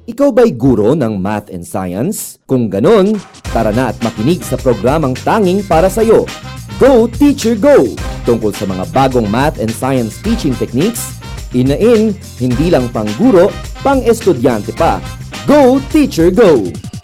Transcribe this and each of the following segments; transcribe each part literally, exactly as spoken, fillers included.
Ikaw ba'y guro ng math and science? Kung ganon, tara na at makinig sa programang tanging para sa'yo. Go Teacher Go! Tungkol sa mga bagong math and science teaching techniques, in-in, hindi lang pang guro, pang estudyante pa. Go Teacher Go!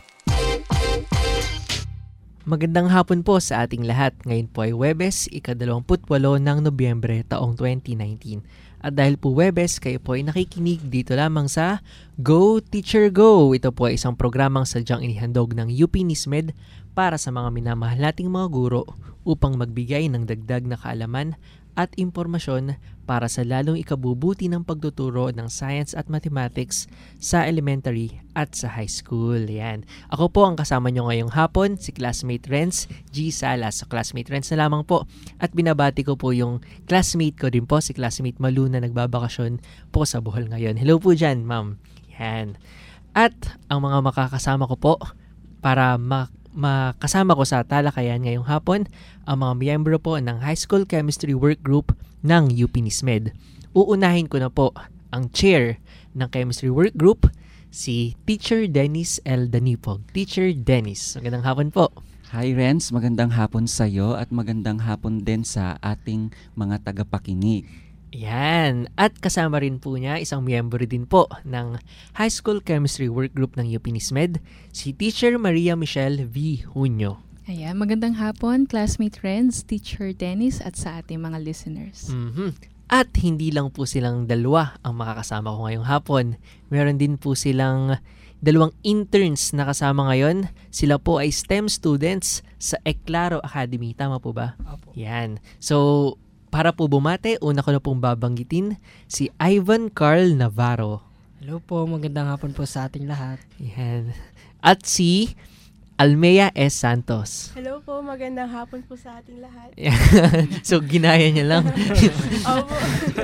Magandang hapon po sa ating lahat. Ngayon po ay Huwebes, ikadalawamputwalo ng Nobyembre taong twenty nineteen. At dahil po Huwebes, kayo po ay nakikinig dito lamang sa Go Teacher Go. Ito po ay isang programang sadyang inihandog ng U P Nismed para sa mga minamahal nating mga guro upang magbigay ng dagdag na kaalaman at impormasyon para sa lalong ikabubuti ng pagtuturo ng science at mathematics sa elementary at sa high school. Yan. Ako po ang kasama nyo ngayong hapon, si classmate Renz G. Salas. So classmate Renz na lamang po. At binabati ko po yung classmate ko din po, si classmate Malu na nagbabakasyon po sa Bohol ngayon. Hello po dyan, ma'am. Yan. At ang mga makakasama ko po para mak makasama ko sa talakayan ngayong hapon ang mga miyembro po ng High School Chemistry Work Group ng U P Nismed. Uunahin ko na po ang chair ng Chemistry Work Group, si Teacher Dennis L. Danipog. Teacher Dennis, magandang hapon po. Hi Renz, magandang hapon sa iyo at magandang hapon din sa ating mga tagapakinig. Yan. At kasama rin po niya isang miyembro din po ng High School Chemistry Work Group ng U P Nismed, si Teacher Maria Michelle V. Hunyo. Ayan, magandang hapon, classmate friends, Teacher Dennis at sa ating mga listeners. Mm-hmm. At hindi lang po silang dalawa ang makakasama ko ngayong hapon. Meron din po silang dalawang interns na kasama ngayon. Sila po ay STEM students sa Eclaro Academy. Tama po ba? Opo. Yan. So, para po bumate, una ko na pong babanggitin si Ivan Carl Navarro. Hello po, magandang hapon po sa ating lahat. Yan. At si Almea S. Santos. Hello po, magandang hapon po sa ating lahat. So, ginaya niya lang. Opo.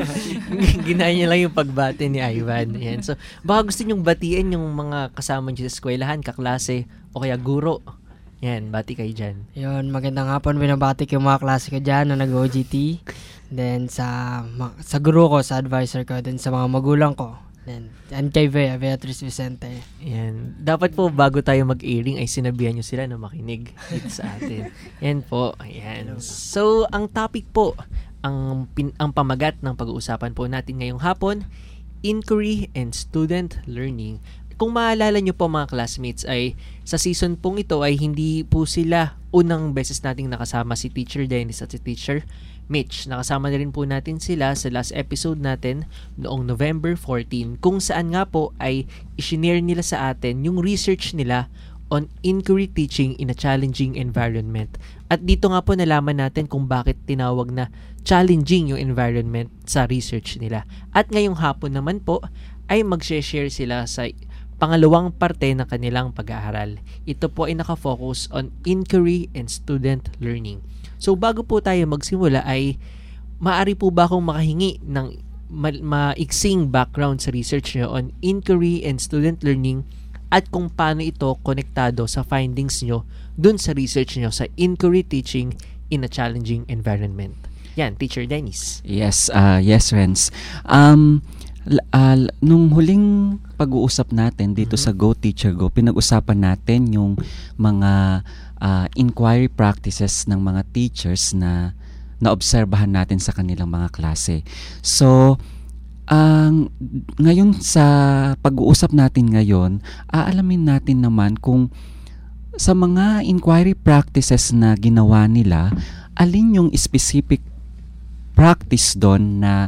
Ginaya niya lang yung pagbati ni Ivan. Yan. So, baka gusto niyong batiin yung mga kasama niyo sa eskwelahan, kaklase, o kaya guro. Yan, bati kayo dyan. Yun, magandang hapon, binabati ko yung mga klase ko dyan na nag-O G T. Then, sa ma- sa guru ko, sa advisor ko, then sa mga magulang ko. Then, and kay Bea, Beatrice Vicente. Yan. Dapat po, bago tayo mag-airing, ay sinabihan nyo sila na makinig dito sa atin. Yan po. Yan. So, ang topic po, ang, pin- ang pamagat ng pag-uusapan po natin ngayong hapon, Inquiry and Student Learning. Kung maalala nyo po mga classmates ay sa season pong ito ay hindi po sila unang beses nating nakasama si Teacher Dennis at si Teacher Mitch. Nakasama na rin po natin sila sa last episode natin noong November fourteenth kung saan nga po ay isinare nila sa atin yung research nila on inquiry teaching in a challenging environment. At dito nga po nalaman natin kung bakit tinawag na challenging yung environment sa research nila. At ngayong hapon naman po ay mag-share sila sa pangalawang parte ng kanilang pag-aaral. Ito po ay nakafocus on inquiry and student learning. So bago po tayo magsimula ay maaari po ba akong makahingi ng ma- maiksing background sa research nyo on inquiry and student learning at kung paano ito konektado sa findings nyo dun sa research nyo sa inquiry teaching in a challenging environment. Yan, Teacher Dennis. Yes, uh, yes Renz. Um, uh, nung huling pag-uusap natin dito mm-hmm. sa Go Teacher Go, pinag-usapan natin yung mga uh, inquiry practices ng mga teachers na naobserbahan natin sa kanilang mga klase. So, ang uh, ngayon sa pag-uusap natin ngayon, aalamin natin naman kung sa mga inquiry practices na ginawa nila, alin yung specific practice doon na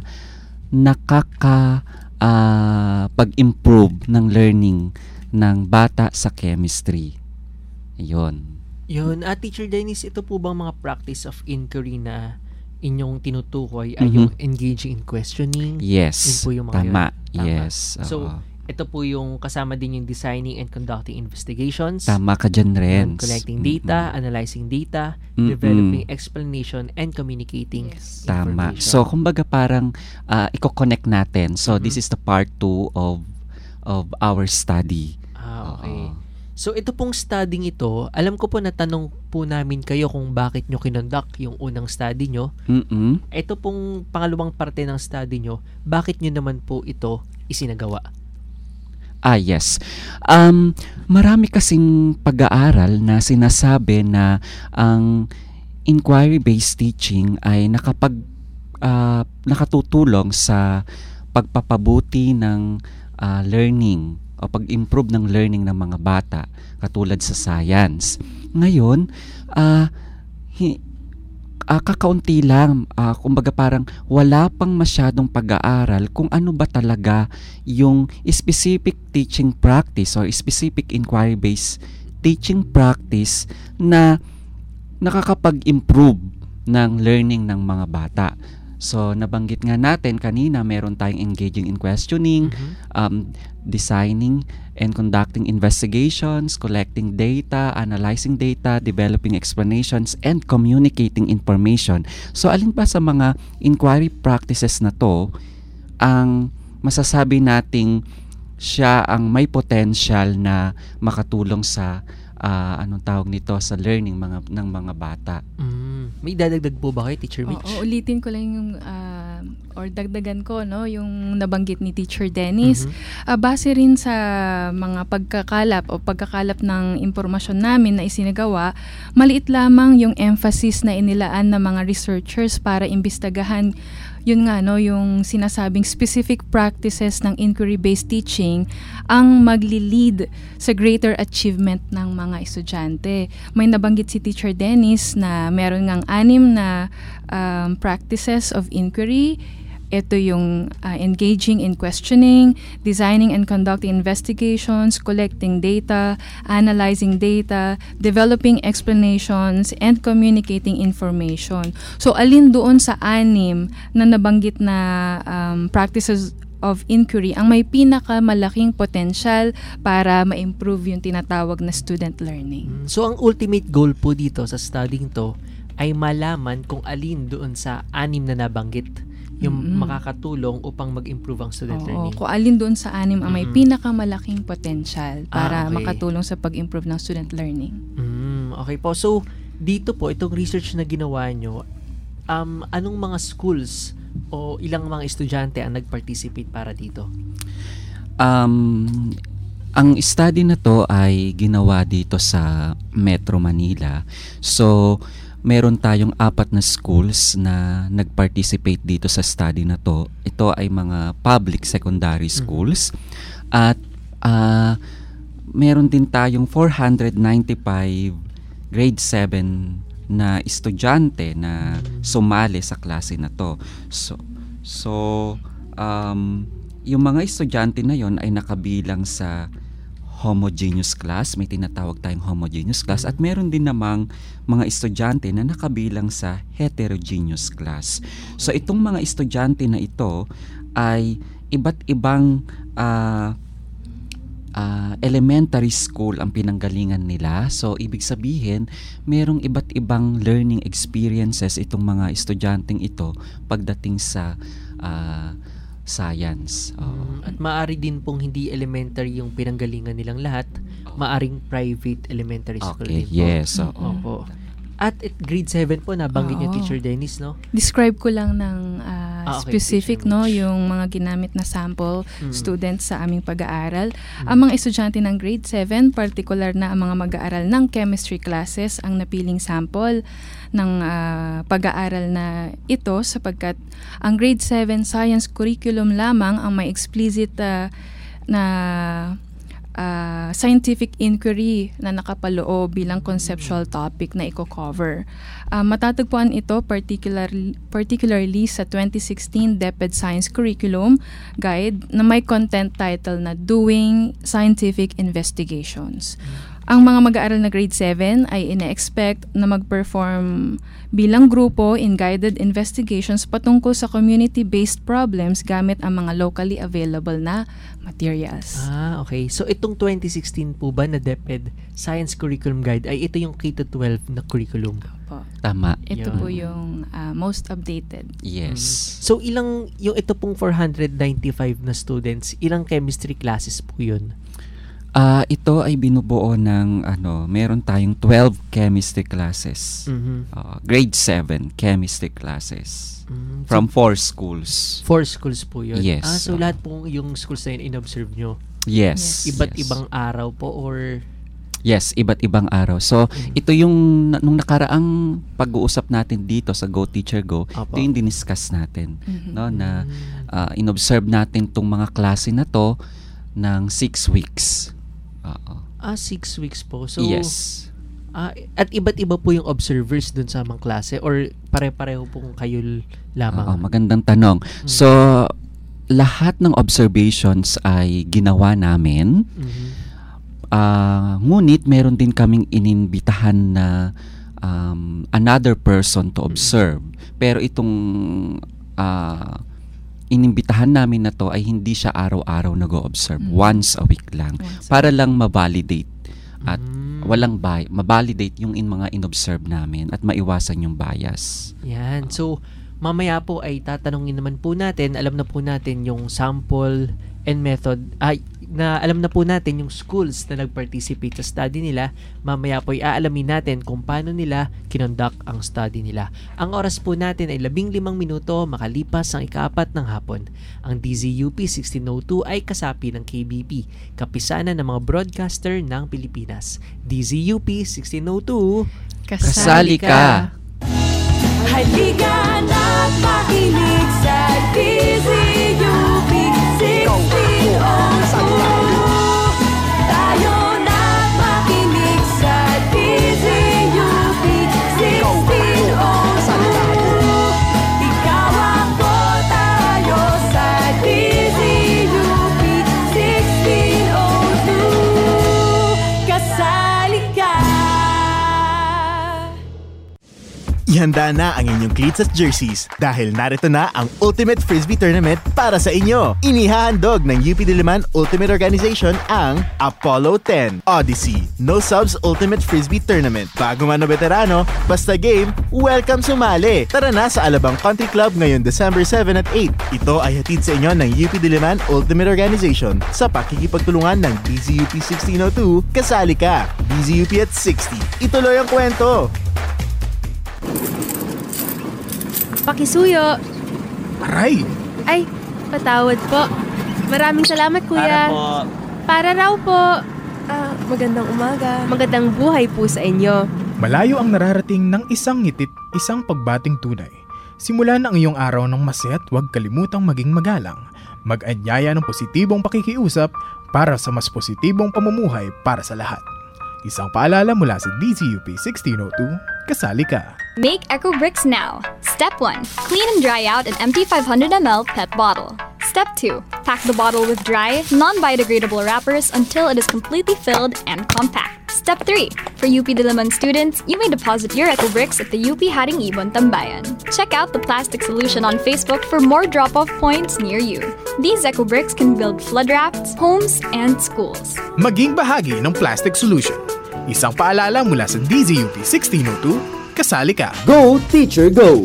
nakaka Uh, pag-improve ng learning ng bata sa chemistry. Yun. Yun. At Teacher Dennis, ito po bang mga practice of inquiry na inyong tinutukoy ay Mm-hmm. yung engaging in questioning? Yes. Yun po yung mga Tama. yun? Tama. Yes. So, uh, ito po yung kasama din yung designing and conducting investigations. Tama ka dyan, Renz. Collecting data, mm-hmm. analyzing data, mm-hmm. developing explanation, and communicating Yes. Tama. information. So, kumbaga parang uh, i-connect natin. So, Mm-hmm. this is the part two of of our study. Ah, okay. Oo. So, ito pong studying ito, alam ko po natanong po namin kayo kung bakit nyo kinonduct yung unang study nyo. Mm-mm. Ito pong pangalawang parte ng study nyo, bakit nyo naman po ito isinagawa? Ah, yes. Um, marami kasing pag-aaral na sinasabi na ang inquiry-based teaching ay nakapag uh, nakatutulong sa pagpapabuti ng uh, learning o pag-improve ng learning ng mga bata katulad sa science. Ngayon, uh, hi, uh, kakaunti lang, uh, kumbaga parang wala pang masyadong pag-aaral kung ano ba talaga yung specific teaching practice or specific inquiry-based teaching practice na nakakapag-improve ng learning ng mga bata. So, nabanggit nga natin kanina, meron tayong engaging in questioning, Mhm. um, designing and conducting investigations, collecting data, analyzing data, developing explanations, and communicating information. So, alin pa sa mga inquiry practices na to ang masasabi nating siya ang may potential na makatulong sa ah, anong tawag nito sa learning mga ng mga bata. Mm. May dadagdag po ba kay Teacher Mitch? Oo, ulitin ko lang yung ah, or dagdagan ko no yung nabanggit ni Teacher Dennis. Mhm. Ah, base rin sa mga pagkakalap o pagkakalap ng impormasyon namin na isinagawa, maliit lamang yung emphasis na inilaan ng mga researchers para imbestagahan yun nga no yung sinasabing specific practices ng inquiry-based teaching ang magli-lead sa greater achievement ng mga estudyante. May nabanggit si Teacher Dennis na meron ngang anim na um, practices of inquiry. Ito yung uh, engaging in questioning, designing and conducting investigations, collecting data, analyzing data, developing explanations, and communicating information. So, alin doon sa anim na nabanggit na um, practices of inquiry ang may pinakamalaking potential para ma-improve yung tinatawag na student learning. Mm. So, ang ultimate goal po dito sa studying to ay malaman kung alin doon sa anim na nabanggit yung Mm-mm. makakatulong upang mag-improve ang student Oo, learning. kung alin doon sa anim ang may Mm-mm. pinakamalaking potential para Ah, okay. makatulong sa pag-improve ng student learning. Mm, okay po. So, dito po, itong research na ginawa nyo, um, anong mga schools o ilang mga estudyante ang nag-participate para dito? Um, ang study na to ay ginawa dito sa Metro Manila. So, meron tayong apat na schools na nag-participate dito sa study na to. Ito ay mga public secondary schools. At uh, meron din tayong four hundred ninety-five grade seven na estudyante na sumali sa klase na to. So, so um, yung mga estudyante na yon ay nakabilang sa homogeneous class, may tinatawag tayong homogeneous class, at meron din namang mga estudyante na nakabilang sa heterogeneous class. So itong mga estudyante na ito ay iba't ibang uh, uh, elementary school ang pinanggalingan nila. So ibig sabihin, merong iba't ibang learning experiences itong mga estudyanteng ito pagdating sa uh, science. Oo. Mm, at maaari din pong hindi elementary yung pinanggalingan nilang lahat, maaring private elementary school Okay, din po. yes. oo. Opo. At at grade seven po, nabanggit niyo Oo. Teacher Dennis, no? Describe ko lang ng ah, Ah, okay, specific Teacher no Mitch. yung mga ginamit na sample Mm. students sa aming pag-aaral. Mm. Ang mga estudyante ng grade seven, particular na ang mga mag-aaral ng chemistry classes ang napiling sample ng ah, pag-aaral na ito sapagkat ang grade seven science curriculum lamang ang may explicit ah, na ah, scientific inquiry na nakapaloob bilang conceptual topic na i-cover. Ah, matatagpuan ito particularly, particularly sa twenty sixteen DepEd Science Curriculum Guide na may content title na Doing Scientific Investigations. Ang mga mag-aaral na grade seven ay ine-expect na mag-perform bilang grupo in guided investigations patungkol sa community-based problems gamit ang mga locally available na materials. Ah, okay. So itong twenty sixteen po ba na DepEd Science Curriculum Guide ay ito yung K to twelve na curriculum? Po. Tama. Ito Yun. po yung ah, most updated. Yes. So ilang, yung ito pong four hundred ninety-five na students, ilang chemistry classes po yun? Ah, ito ay binubuo ng ano, meron tayong twelve chemistry classes. Mhm. Ah, grade seven chemistry classes Mm, so, from four schools. four schools po yun. Yes. Ah, so Oo. lahat po yung schools na yun in-observe nyo? Yes. Iba't yes. ibang araw po or Yes, iba't ibang araw. So, Mhm. ito yung na- nung nakaraang pag-uusap natin dito sa Go Teacher Go, Opo. ito yung diniscuss natin, Mhm. no, na Mm. uh, inobserve natin tong mga klase na to ng six weeks. Oo. ah, six weeks po. So, Yes. ah, at iba't iba po yung observers dun sa mga klase or pare-pareho pong kayo l- lamang? Oo, magandang tanong. Mm. So, lahat ng observations ay ginawa namin. Mhm. Ah, ngunit meron din kaming ininbitahan na um, another person to observe. Pero itong ah, inimbitahan namin na to ay hindi siya araw-araw nag-o-observe. Mm. Once a week lang. Once a Para lang ma-validate at Mm. walang bi- ma-validate yung in mga inobserve namin at maiwasan yung bias. Yan. So, mamaya po ay tatanungin naman po natin, alam na po natin yung sample and method, ay, na alam na po natin yung schools na nag-participate sa study nila. Mamaya po ay aalamin natin kung paano nila kinonduct ang study nila. Ang oras po natin ay labing limang minuto makalipas ang ikaapat ng hapon. Ang D Z U P sixteen oh two ay kasapi ng K B P, kapisanan ng mga broadcaster ng Pilipinas. D Z U P sixteen oh two, Kasali ka! Halika na't makinig sa D Z U P sixteen oh two. Tayo na't makinig sa D Z U P sixteen oh two. Ikaw ako, tayo sa D Z U P sixteen oh two. Kasali ka! Ihanda na ang inyong cleats at jerseys dahil narito na ang Ultimate Frisbee Tournament para sa inyo. Inihahandog ng U P Diliman Ultimate Organization ang Apollo ten Odyssey No Subs Ultimate Frisbee Tournament. Bago man o veterano, basta game, welcome sumali. Tara na sa Alabang Country Club ngayon December seven at eight. Ito ay hatid sa inyo ng U P Diliman Ultimate Organization sa pakikipagtulungan ng D Z U P sixteen oh two. Kasali ka! D Z U P at sixty. Ituloy ang kwento! Pakisuyo. Aray! Ay, patawad po. Maraming salamat, kuya. Para raw po. Ah, magandang umaga. Magandang buhay po sa inyo. Malayo ang nararating ng isang ngitit, isang pagbating tunay. Simula na ang iyong araw ng masaya at huwag kalimutang maging magalang. Mag-anyaya ng positibong pakikiusap para sa mas positibong pamumuhay para sa lahat. Isang paalala mula sa D Z U P sixteen oh two, kasali ka. Make Eco Bricks now. Step one. Clean and dry out an empty five hundred milliliter P E T bottle. Step two. Pack the bottle with dry, non-biodegradable wrappers until it is completely filled and compact. Step three. For U P Diliman students, you may deposit your Eco Bricks at the U P Haring Ibon Tambayan. Check out the plastic solution on Facebook for more drop-off points near you. These Eco Bricks can build flood rafts, homes, and schools. Maging bahagi ng plastic solution. Isang paalala mula sa D Z U P sixteen oh two, kasali ka. Go Teacher Go!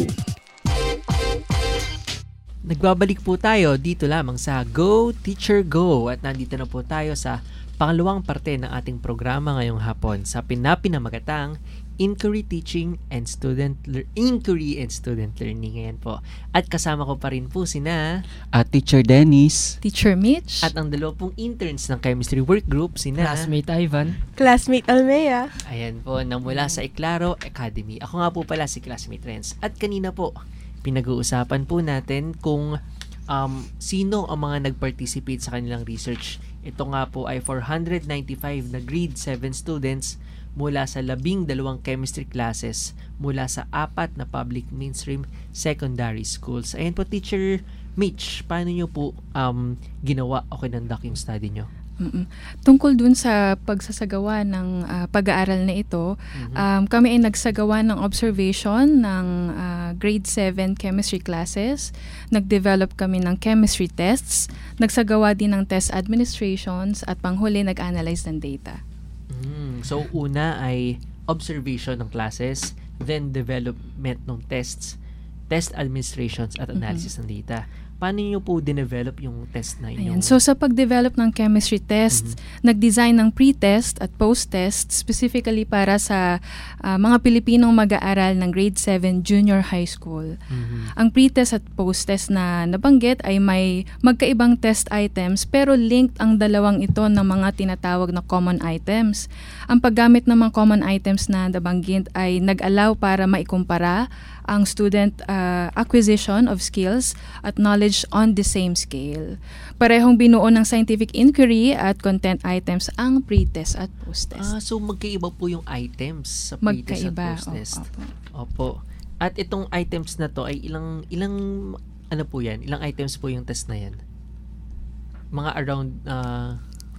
Nagbabalik po tayo dito lamang sa Go Teacher Go at nandito na po tayo sa pangalawang parte ng ating programa ngayong hapon sa pinapinamagatang Inquiry Teaching and Student Lear- Inquiry and Student Learning. Ngayon po. At kasama ko pa rin po sina At Teacher Dennis, Teacher Mitch. at ang dalawa pong interns ng Chemistry Work Group, sina Classmate Ivan. Classmate Almea. Ayan po, na mula sa Eclaro Academy. Ako nga po pala si Classmate Renz. At kanina po, pinag-uusapan po natin kung um, sino ang mga nag-participate sa kanilang research. Ito nga po ay four hundred ninety-five na grade seven students mula sa labing dalawang chemistry classes mula sa apat na public mainstream secondary schools. Ayan po, Teacher Mitch, paano nyo po um, ginawa o kinonduct yung study nyo? Mm-mm. Tungkol dun sa pagsasagawa ng ah, pag-aaral na ito, Mhm. um, kami ay nagsagawa ng observation ng ah, grade seven chemistry classes. Nag-develop kami ng chemistry tests. Nagsagawa din ng test administrations at panghuli nag-analyze ng data. Mm, so, una ay observation ng classes, then development ng tests, test administrations at analysis ng data. paano nyo po dinevelop yung test na Ayan. inyo? So sa pag-develop ng chemistry test, Mhm. nag-design ng pre-test at post-test specifically para sa ah, mga Pilipinong mag-aaral ng grade seven junior high school. Mhm. Ang pre-test at post-test na nabanggit ay may magkaibang test items pero linked ang dalawang ito ng mga tinatawag na common items. Ang paggamit ng mga common items na nabanggit ay nag-allow para maikumpara ang student uh, acquisition of skills at knowledge on the same scale. Parehong binuo ng scientific inquiry at content items ang pre-test at post-test. Ah, so magkaiba po yung items sa pre-test at Magkaiba. post-test. Opo. Opo. At itong items na to ay ilang ilang ano po yan? Ilang items po yung test na yan? Mga around uh,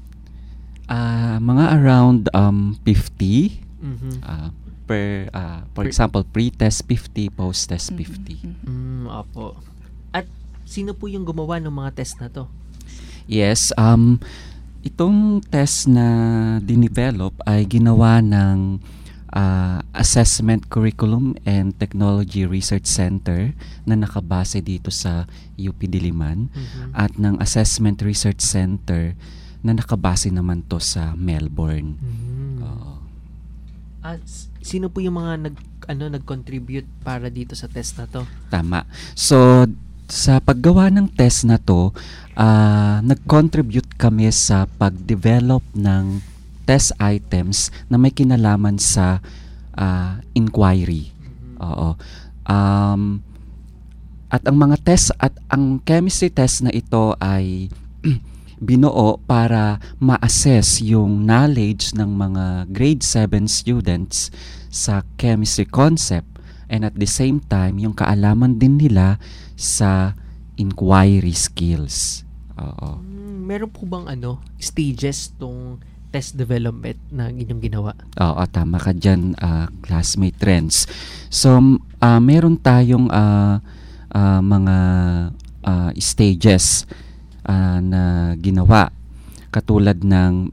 Ah, mga around um fifty mhm. ah, per ah, for Per- example, pre-test fifty, post-test fifty. Mm, opo. At sino po yung gumawa ng mga test na to? Yes, um itong test na dinevelop ay ginawa ng ah, Assessment Curriculum and Technology Research Center na nakabase dito sa U P Diliman Mhm. at ng Assessment Research Center na nakabase naman to sa Melbourne. Mm. Oo. At s- sino po yung mga nag ano nag-contribute para dito sa test na to? Tama. So, sa paggawa ng test na to, ah, nag-contribute kami sa pag-develop ng test items na may kinalaman sa ah, inquiry. Oo. Um, at ang mga test at ang chemistry test na ito ay binuo para ma-assess yung knowledge ng mga grade seven students sa chemistry concept and at the same time yung kaalaman din nila sa inquiry skills. Oo. Mm, meron po bang ano stages tong test development na inyong ginawa? Oo, tama ka dyan, ah, classmate trends. So, m- ah, meron tayong ah, ah, mga ah, stages ah, na ginawa. Katulad ng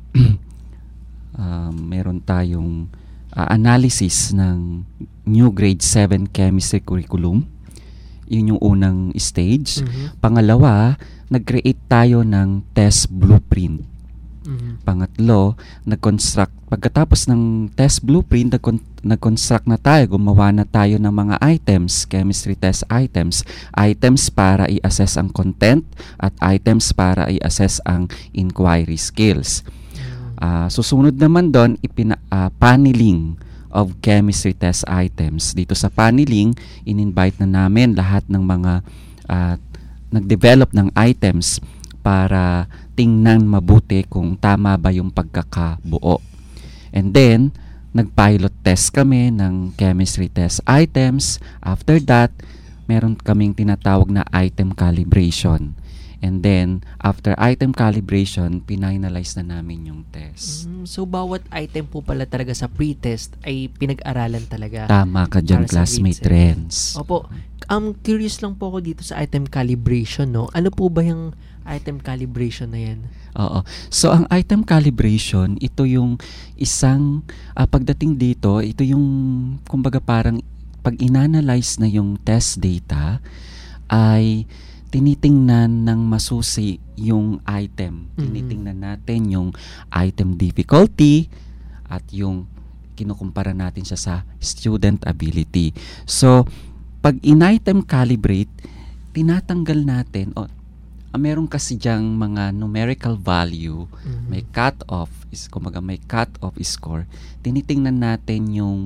ah, meron tayong ah, analysis ng new grade seven chemistry curriculum. Yun yung unang stage. Mhm. Pangalawa, nag-create tayo ng test blueprint. Mhm. Pangatlo, nag-construct. Pagkatapos ng test blueprint, nag- nag-construct na tayo, gumawa na tayo ng mga items, chemistry test items. Items para i-assess ang content at items para i-assess ang inquiry skills. Ah, susunod naman doon, ipina, ah, paneling of chemistry test items. Dito sa paneling, in-invite na namin lahat ng mga ah, nag-develop ng items para tingnan mabuti kung tama ba yung pagkakabuo. And then, nag-pilot test kami ng chemistry test items. After that, meron kaming tinatawag na item calibration. And then, after item calibration, pinalize na namin yung test. Mm, so bawat item po pala talaga sa pre-test ay pinag-aralan talaga. Tama ka dyan, Para sa classmate grade seven. trends. Opo. Um, curious lang po ako dito sa item calibration, no? Ano po ba yung item calibration na yan? Oo. So, ang item calibration, ito yung isang, ah, pagdating dito, ito yung, kumbaga parang, pag inanalyze na yung test data, ay tinitingnan ng masusi yung item. Mhm. Tinitingnan natin yung item difficulty at yung kinukumpara natin siya sa student ability. So, pag in-item calibrate, tinatanggal natin, o, ah, meron kasi diyang mga numerical value, Mhm. may cut-off, is, kumaga may cut-off score. Tinitingnan natin yung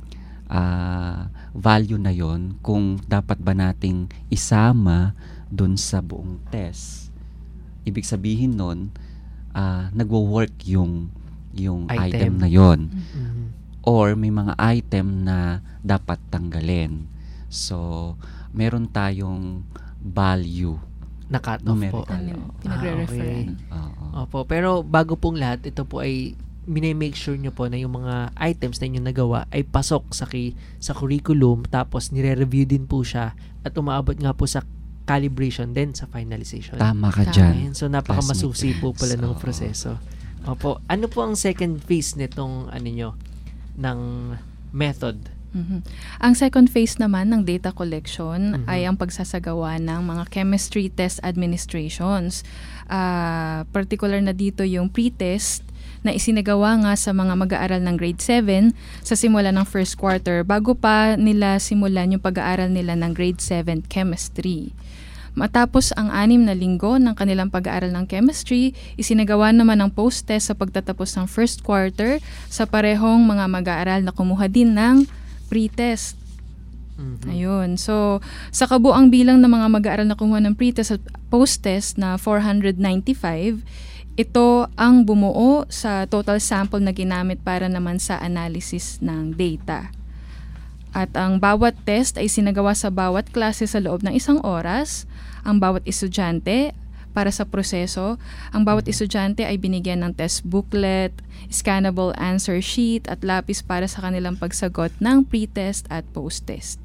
ah, value na yon kung dapat ba nating isama dun sa buong test. Ibig sabihin nun, ah, nagwo-work yung, yung Item. item na yon. Mhm. Or may mga item na dapat tanggalin. So, meron tayong value. Na cut off po. Numerical. Ano, Oo. pinagre-referan. Oo. Opo, pero bago pong lahat, ito po ay mini-make sure nyo po na yung mga items na inyong nagawa ay pasok sa ki, sa curriculum, tapos nire-review din po siya at umaabot nga po sa calibration then sa finalization. Tama ka Tama. dyan. Ayan, so napakamasusi po pala ng Oo. proseso. Opo, ano po ang second phase nitong ano nyo ng method Mhm. Ang second phase naman ng data collection Mhm. ay ang pagsasagawa ng mga chemistry test administrations. Ah, particular na dito yung pre-test na isinagawa nga sa mga mag-aaral ng grade seven sa simula ng first quarter bago pa nila simulan yung pag-aaral nila ng grade seven chemistry. Matapos ang anim na linggo ng kanilang pag-aaral ng chemistry, isinagawa naman ang post-test sa pagtatapos ng first quarter sa parehong mga mag-aaral na kumuha din ng pre-test. Mhm. Ayun. So, sa kabuang bilang ng mga mag-aaral na kumuha ng pre-test at post-test na four hundred ninety-five, ito ang bumuo sa total sample na ginamit para naman sa analysis ng data. At ang bawat test ay sinagawa sa bawat klase sa loob ng isang oras. Ang bawat estudyante para sa proseso, ang bawat estudyante ay binigyan ng test booklet, scannable answer sheet at lapis para sa kanilang pagsagot ng pre-test at post-test.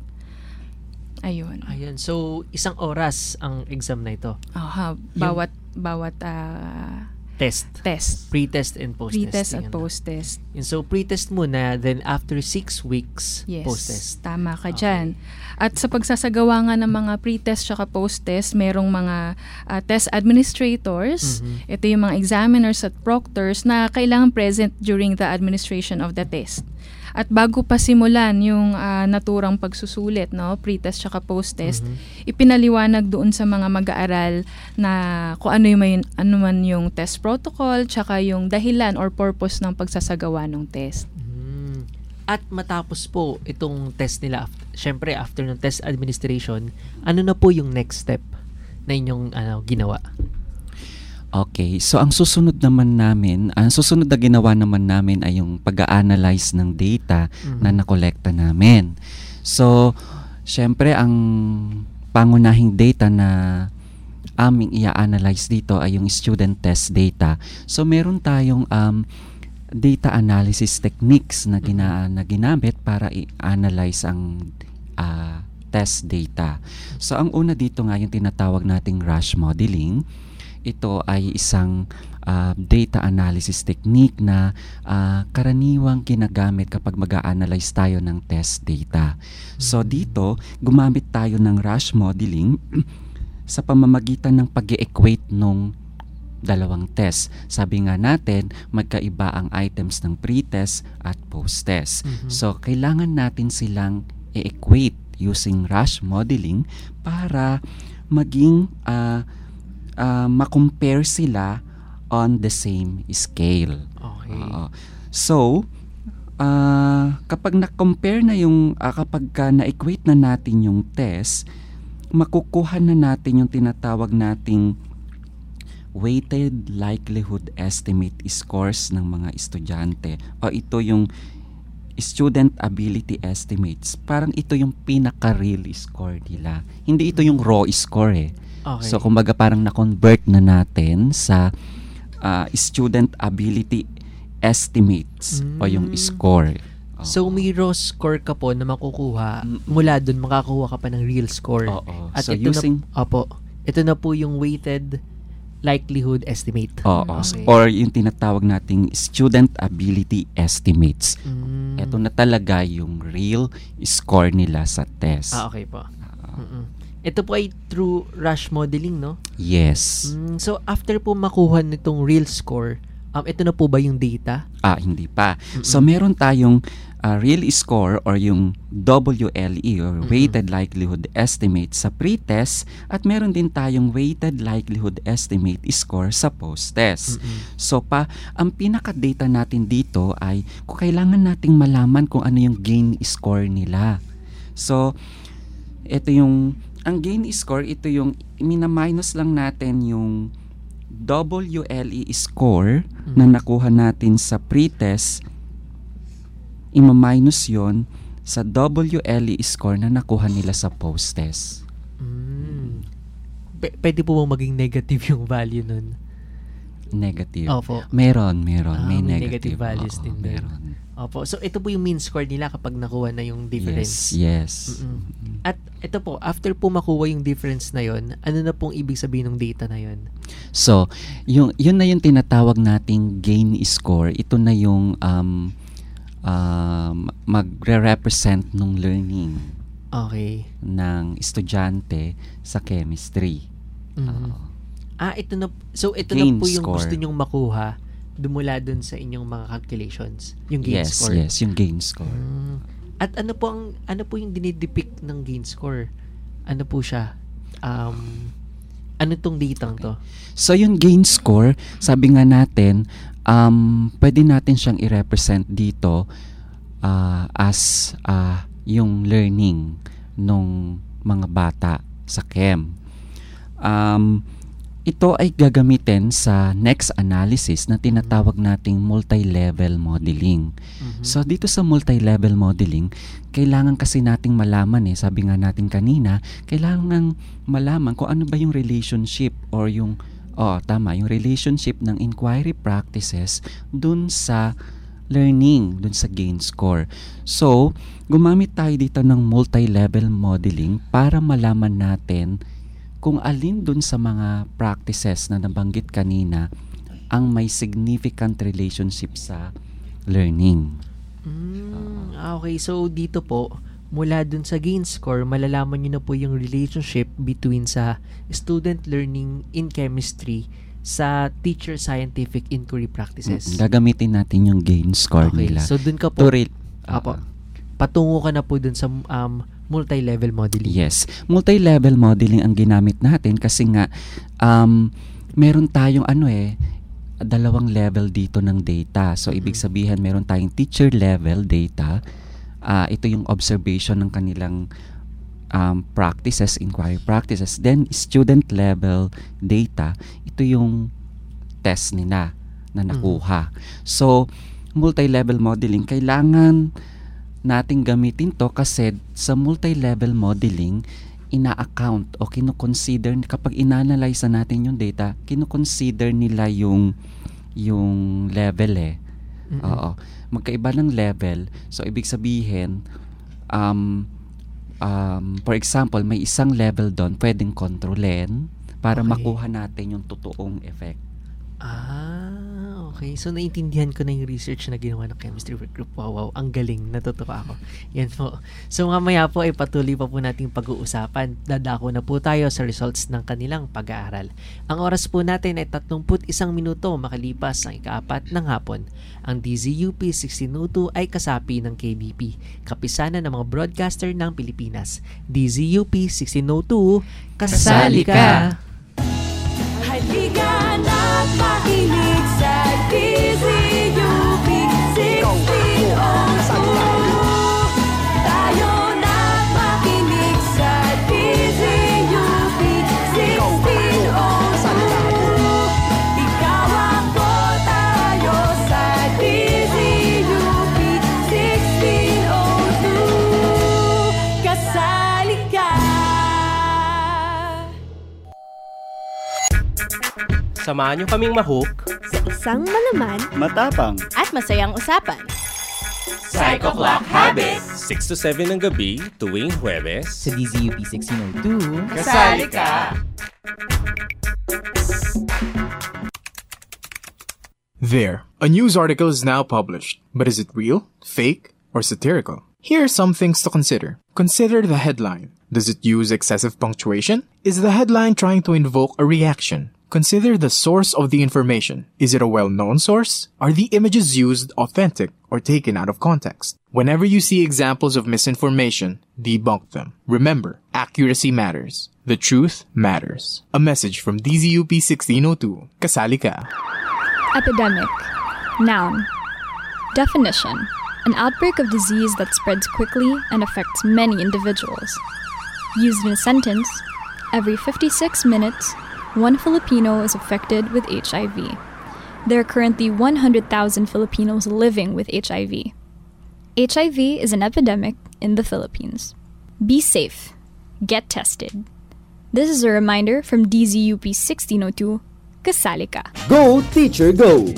Ayun. Ayan. So, isang oras ang exam na ito. Aha, bawat bawat ah, Test. test. Pre-test and post-test. Pre-test at Yan. post-test. Yun, so, pre-test muna, then after six weeks, Yes, post-test. tama ka Okay. dyan. At sa pagsasagawa nga ng mga pre-test at post-test, merong mga ah, test administrators. Mhm. Ito yung mga examiners at proctors na kailangan present during the administration of the test. At bago pa simulan yung ah, naturang pagsusulit, no, pre-test at post-test, Mhm. ipinaliwanag doon sa mga mag-aaral na kung ano, yung, may- ano man yung test protocol tsaka yung dahilan or purpose ng pagsasagawa ng test. Mm. At matapos po itong test nila, af- syempre after ng test administration, ano na po yung next step na inyong ano, ginawa? Okay, so ang susunod naman namin, ang susunod na ginawa naman namin ay yung pag-a-analyze ng data Mhm. na nakolekta namin. So, syempre ang pangunahing data na aming i-analyze dito ay yung student test data. So, meron tayong um, data analysis techniques na, gina, na ginamit para i-analyze ang ah, test data. So, ang una dito nga yung tinatawag nating rush modeling. Ito ay isang uh, data analysis technique na uh, karaniwang ginagamit kapag mag-a-analyze tayo ng test data. So dito, gumamit tayo ng rush modeling sa pamamagitan ng pag-e-equate nung dalawang test. Sabi nga natin, magkaiba ang items ng pre-test at post-test. Mhm. So kailangan natin silang e-equate using rush modeling para maging uh, Uh, ma-compare sila on the same scale. Okay. Oo. So, uh, kapag na-compare na yung, uh, kapag ka na-equate na natin yung test, makukuha na natin yung tinatawag nating weighted likelihood estimate scores ng mga estudyante. O ito yung student ability estimates. Parang ito yung pinaka-real score nila. Hindi ito yung raw score eh. Okay. So kumbaga parang na-convert na natin sa uh, student ability estimates o yung Mm. score. Oo. So, may raw score ka po na makukuha. Mm-mm. Mula dun, makakuha ka pa ng real score. Oo. At So ito using na, opo, ito na po yung weighted likelihood estimate. Oo. Okay. Or yung tinatawag nating student ability estimates. Mm. Ito na talaga yung real score nila sa test. Ah, okay po. Mm-mm. Ito po ay through rush modeling, no? Yes. Mm, so, after po makuha nitong real score, um, ito na po ba yung data? Ah, hindi pa. Mm-mm. So meron tayong uh, real score or yung W L E or Mm-mm. weighted likelihood estimate sa pre-test at meron din tayong weighted likelihood estimate score sa post-test. Mm-mm. So pa, ang pinaka-data natin dito ay kung kailangan nating malaman kung ano yung gain score nila. So, ito yung, ang gain score, ito yung, mina-minus lang natin yung W L E score Mm. na nakuha natin sa pre-test, ima-minus yon sa W L E score na nakuha nila sa post-test. Mm. P- pwede po bang maging negative yung value nun? Negative. Opo. Meron, meron. Ah, may, may negative. negative values Oo, din dun. meron. Opo. So, ito po yung mean score nila kapag nakuha na yung difference. Yes, yes. Mm-mm. At ito po, after po makuha yung difference na yon, ano na pong ibig sabihin ng data na yon? So, yung, yun na yung tinatawag nating gain score. Ito na yung um, um, magre-represent nung learning Okay. ng estudyante sa chemistry. Mhm. Oo. Ah, ito na, so ito na Gain po yung score. gusto nyong makuha dumula dun sa inyong mga calculations. Yung gain Yes, score. yes, yung gain score. Mm. At ano po ang ano po yung dinidepict ng gain score? Ano po siya? Um, ano tong datang to? So yung gain score, sabi nga natin, um, pwede natin siyang i-represent dito uh, as uh, yung learning nung mga bata sa chem. Um, ito ay gagamitin sa next analysis na tinatawag nating multi-level modeling. Mhm. So dito sa multi-level modeling, kailangan kasi nating malaman eh, sabi nga natin kanina, kailangan malaman kung ano ba yung relationship or yung, oh tama, yung relationship ng inquiry practices dun sa learning, dun sa gain score. So, gumamit tayo dito ng multi-level modeling para malaman natin kung alin dun sa mga practices na nabanggit kanina ang may significant relationship sa learning. Mm, ah, okay, so dito po, mula dun sa gain score, malalaman nyo na po yung relationship between sa student learning in chemistry sa teacher scientific inquiry practices. Mm, Gagamitin natin yung gain score Okay, nila. so dun ka To po, re- Apo. Ah, patungo ka na po dun sa um, multi-level modeling. Yes. Multi-level modeling ang ginamit natin kasi nga um, meron tayong ano eh, dalawang level dito ng data. So, ibig sabihin meron tayong teacher level data. Uh, ito yung observation ng kanilang um, practices, inquiry practices. Then, student level data, ito yung test nila na nakuha. So, multi-level modeling, kailangan nating gamitin to kasi sa multi-level modeling, ina-account o kino-consider, kapag inanalyze natin yung data, kino-consider nila yung yung level eh. Mm-mm. Oo. Magkaiba ng level. So, ibig sabihin, um, um, for example, may isang level doon, pwedeng kontrolin para Okay. makuha natin yung totoong effect. Ah, okay. So, naintindihan ko na yung research na ginawa ng chemistry work group. Wow, wow. Ang galing. Natutuwa ako. Yan po. So, mamaya po ay patuloy pa po nating pag-uusapan. Dadako na po tayo sa results ng kanilang pag-aaral. Ang oras po natin ay tatlumpu't isang minuto makalipas ang ikaapat ng hapon. Ang D Z U P sixteen oh two ay kasapi ng K B P, kapisanan ng mga broadcaster ng Pilipinas. D Z U P sixteen oh two, kasali ka! Halika na't makinig sa D Z U P sixteen oh two. Tayo na't makinig sa D Z U P sixteen oh two. Ikaw ako, tayo sa D Z U P sixteen oh two. Kasali ka! Samahan niyo kaming mahook Sa isang malaman matapang at masayang usapan. Psycho Clock Habit six to seven ng gabi tuwing Huwebes sa D Z U P sixteen oh two. Kasali ka! There, a news article is now published. But is it real, fake, or satirical? Here are some things to consider. Consider the headline. Does it use excessive punctuation? Is the headline trying to invoke a reaction? Consider the source of the information. Is it a well-known source? Are the images used authentic or taken out of context? Whenever you see examples of misinformation, debunk them. Remember, accuracy matters. The truth matters. A message from D Z U P sixteen oh two. Kasali ka. Epidemic. Noun. Definition. An outbreak of disease that spreads quickly and affects many individuals. Used in a sentence, every fifty-six minutes, one Filipino is affected with H I V. There are currently one hundred thousand Filipinos living with H I V. H I V is an epidemic in the Philippines. Be safe. Get tested. This is a reminder from D Z U P sixteen oh two, Kasali ka! Go, Teacher, Go!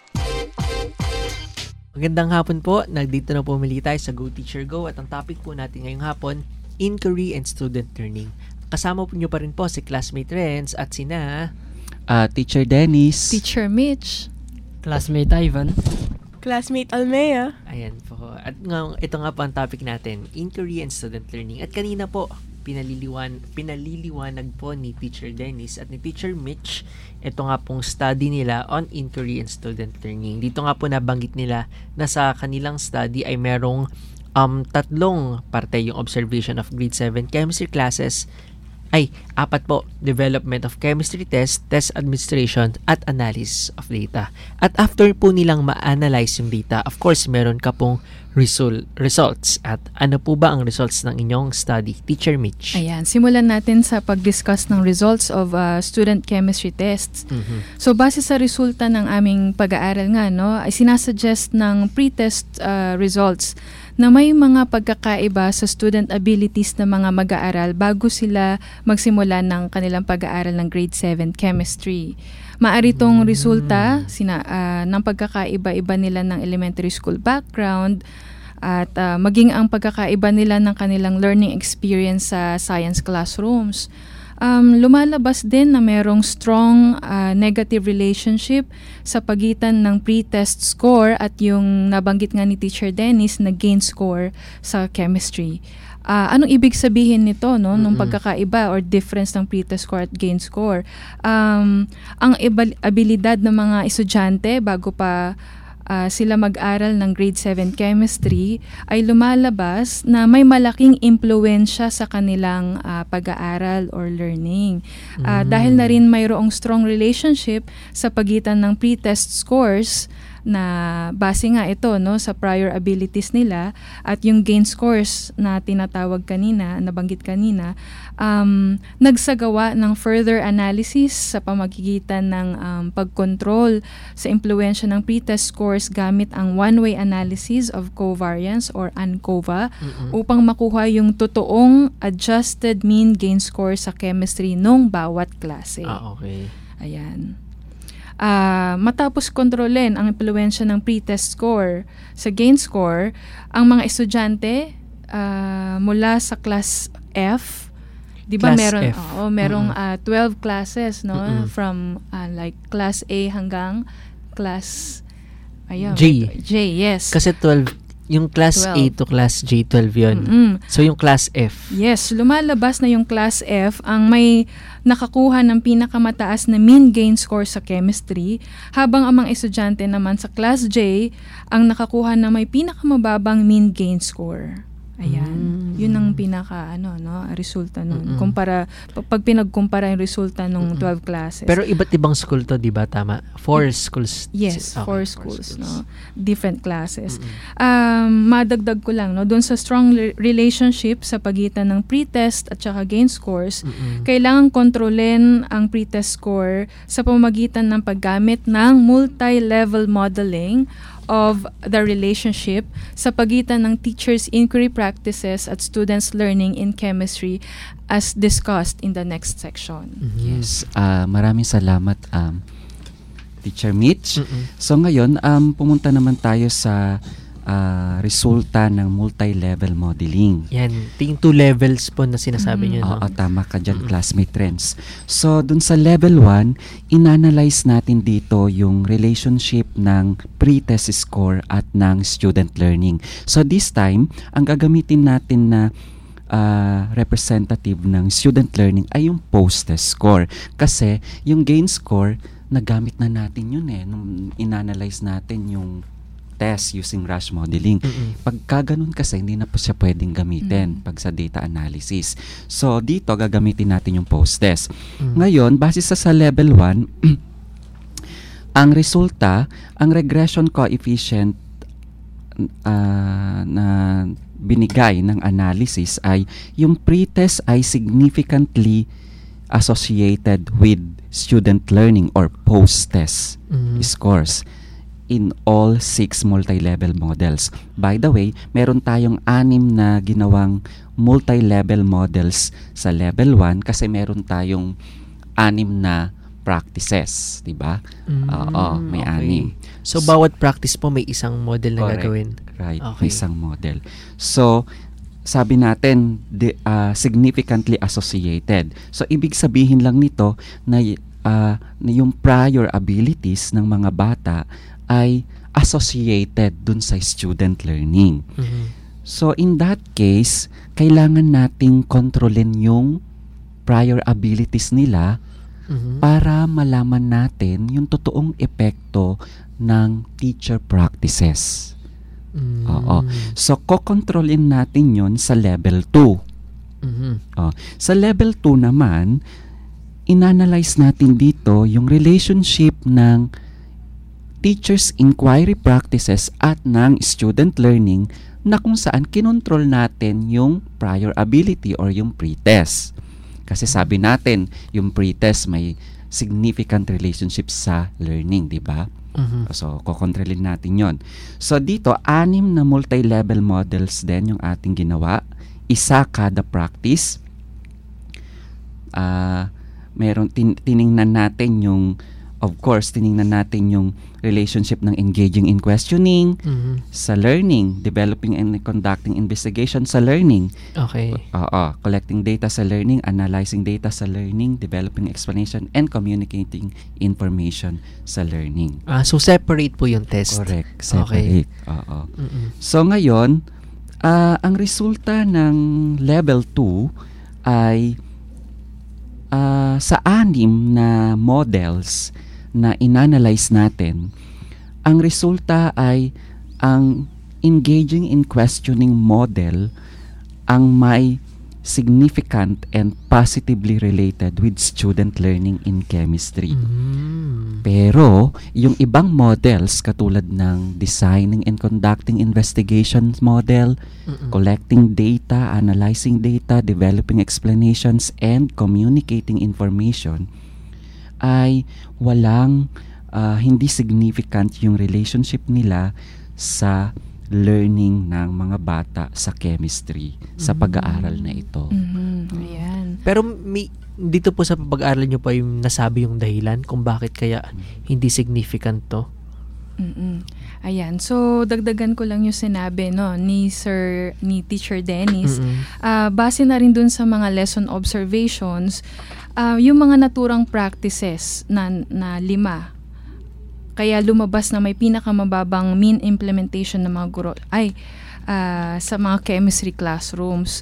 Magandang hapon po. Nandito na po muli tayo sa Go Teacher Go at ang topic po natin ngayong hapon, Inquiry and Student Learning. Kasama po nyo pa rin po si Classmate Renz at sina... Uh, Teacher Dennis. Teacher Mitch. Classmate Ivan. Classmate Almea. Ayan po. At nga, ito nga po ang topic natin, Inquiry and Student Learning. At kanina po, pinaliliwan, pinaliliwanag po ni Teacher Dennis at ni Teacher Mitch, ito nga pong study nila on Inquiry and Student Learning. Dito nga po nabanggit nila na sa kanilang study ay merong um, tatlong parte, yung observation of grade seven chemistry classes, ay apat po, development of chemistry test, test administration, at analysis of data. At after po nilang ma-analyze yung data, of course, meron ka pong result, results. At ano po ba ang results ng inyong study? Teacher Mitch. Ayan, simulan natin sa pag-discuss ng results of uh, student chemistry tests. Mhm. So, base sa resulta ng aming pag-aaral nga, no, ay sinasuggest ng pre-test uh, results na may mga pagkakaiba sa student abilities ng mga mag-aaral bago sila magsimula ng kanilang pag-aaral ng grade seven chemistry. Maari itong resulta sina, uh, ng pagkakaiba-iba nila ng elementary school background at uh, maging ang pagkakaiba nila ng kanilang learning experience sa science classrooms. Um, lumalabas din na merong strong uh, negative relationship sa pagitan ng pre-test score at yung nabanggit nga ni Teacher Dennis na gain score sa chemistry. Uh, anong ibig sabihin nito, no, nung pagkakaiba or difference ng pre-test score at gain score? Um, ang iba- abilidad ng mga estudyante bago pa Uh, sila mag-aral ng grade seven chemistry ay lumalabas na may malaking impluwensya sa kanilang uh, pag-aaral or learning. Uh, Mm. Dahil na rin mayroong strong relationship sa pagitan ng pre-test scores na base nga ito, no, sa prior abilities nila at yung gain scores na tinatawag kanina, nabanggit kanina, um, nagsagawa ng further analysis sa pamagitan ng um, pagkontrol sa impluwensya ng pre-test scores gamit ang one-way analysis of covariance or ANCOVA Mm-mm. upang makuha yung totoong adjusted mean gain score sa chemistry nung bawat klase. Ah, okay. Ayan. Uh, matapos kontrolin ang impluwensya ng pre-test score sa gain score, ang mga estudyante uh, mula sa class F, di ba Class meron F. oo, merong Mm-mm. uh, twelve classes, no, Mm-mm. from uh, like class A hanggang class ayun, J. J, yes. Kasi twelve, yung class A twelve. to class J, twelve yun. Mm-mm. So yung class F. Yes, lumalabas na yung class F ang may nakakuha ng pinakamataas na mean gain score sa chemistry, habang ang mga estudyante naman sa class J ang nakakuha na may pinakamababang mean gain score. Ayan. Mm. Yun ang pinaka ano no, resulta nun. Mm-mm. Kumpara pag pag pinagkumpara yung resulta nung twelve classes. Pero iba't ibang school to, di ba? Tama? Four schools. Yes, Okay, four four schools, schools. no. Different classes. Um, madagdag ko lang, no, doon sa strong re- relationship sa pagitan ng pre-test at saka gain scores, Mm-mm. kailangan kontrolin ang pre-test score sa pamamagitan ng paggamit ng multi-level modeling of the relationship sa pagitan ng teachers' inquiry practices at students' learning in chemistry as discussed in the next section. Yes, ah, maraming salamat um, Teacher Mitch. Mm-mm. So ngayon, um, pumunta naman tayo sa ah, resulta ng multi-level modeling. Yan. Yung two levels po na sinasabi niyo. No? Oo, tama ka dyan, classmate friends. So, dun sa level one, inanalyze natin dito yung relationship ng pre-test score at ng student learning. So, this time, ang gagamitin natin na uh, representative ng student learning ay yung post-test score. Kasi, yung gain score, nagamit na natin yun eh, nung inanalyze natin yung test using Rush modeling. Mm-mm. Pagka ganun kasi, hindi na po siya pwedeng gamitin Mm. pag sa data analysis. So, dito, gagamitin natin yung post-test. Mm. Ngayon, base sa sa level one, ang resulta, ang regression coefficient uh, na binigay ng analysis ay yung pre-test ay significantly associated with student learning or post-test Mm. scores in all six multi-level models. By the way, meron tayong anim na ginawang multi-level models sa level one kasi meron tayong anim na practices, di ba? Mm, Oo, may okay. anim. So, bawat practice po may isang model na Correct. gagawin. Right, Okay. may isang model. So, sabi natin, di, ah, significantly associated. So, ibig sabihin lang nito na, y- ah, na yung prior abilities ng mga bata ay associated dun sa student learning. Mhm. So in that case, kailangan nating kontrolin yung prior abilities nila Mhm. para malaman natin yung totoong epekto ng teacher practices. Mm. Oo. So, kokontrolin natin yun sa level two. Mhm. Oh. Sa level two naman, inanalyze natin dito yung relationship ng teacher's inquiry practices at ng student learning na kung saan kinontrol natin yung prior ability or yung pretest. Kasi sabi natin, yung pretest may significant relationship sa learning, di ba? Mhm. So, kokontrolin natin yon. So, dito, anim na multi-level models din yung ating ginawa. Isa kada practice. Ah, meron, tin- tiningnan natin yung, of course, tiningnan natin yung relationship ng engaging in questioning Mhm. sa learning, developing and conducting investigation sa learning. Okay. Oo, collecting data sa learning, analyzing data sa learning, developing explanation, and communicating information sa learning. Ah, so separate po yung test. Correct. Okay. Separate. Oo. Mm-mm. So ngayon, ah, ang resulta ng level two ay ah, sa anim na models na inanalyze natin, ang resulta ay ang engaging in questioning model ang may significant and positively related with student learning in chemistry. Mm. Pero, yung ibang models katulad ng designing and conducting investigations model, Mm-mm. collecting data, analyzing data, developing explanations, and communicating information ay walang uh, hindi significant yung relationship nila sa learning ng mga bata sa chemistry, sa pag-aaral na ito. Mhm. Ayan. Pero may, dito po sa pag-aaral nyo pa yung nasabi yung dahilan kung bakit kaya hindi significant to? Mm-mm. Ayan. So, dagdagan ko lang yung sinabi no, ni Sir, ni Teacher Dennis. Mm-mm. Ah, base na rin dun sa mga lesson observations, ah, yung mga naturang practices na, na lima, kaya lumabas na may pinakamababang mean implementation ng mga guro ay ah, sa mga chemistry classrooms.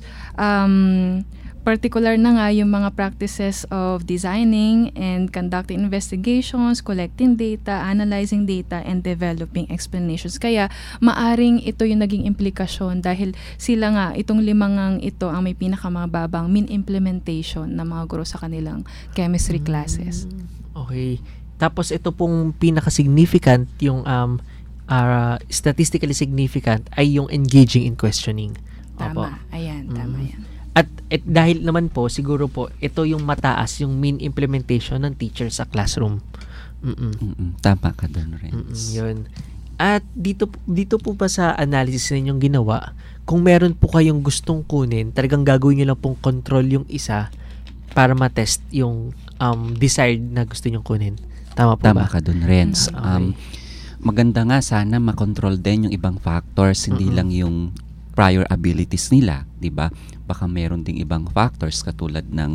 Um, particular na nga yung mga practices of designing and conducting investigations, collecting data, analyzing data, and developing explanations. Kaya maaring ito yung naging implikasyon dahil sila nga, itong limangang ito ang may pinakamababang mean implementation ng mga guro sa kanilang chemistry classes. Okay. Tapos ito pong pinaka-significant, yung um, uh, statistically significant ay yung engaging in questioning. Opo. Tama. Ayan, tama Mm. yan. At, at dahil naman po, siguro po, ito yung mataas, yung mean implementation ng teacher sa classroom. Mm-mm. Mm-mm. Tama ka doon, Renz. Mm-mm, yun. At dito, dito po ba sa analysis ninyong ginawa, kung meron po kayong gustong kunin, talagang gagawin nyo lang pong control yung isa para matest yung um, desired na gusto nyong kunin. Tama po Tama ba? ka doon, Renz. Okay. Um, maganda nga sana makontrol din yung ibang factors, hindi Mm-mm. lang yung prior abilities nila, di ba? Baka meron ding ibang factors katulad ng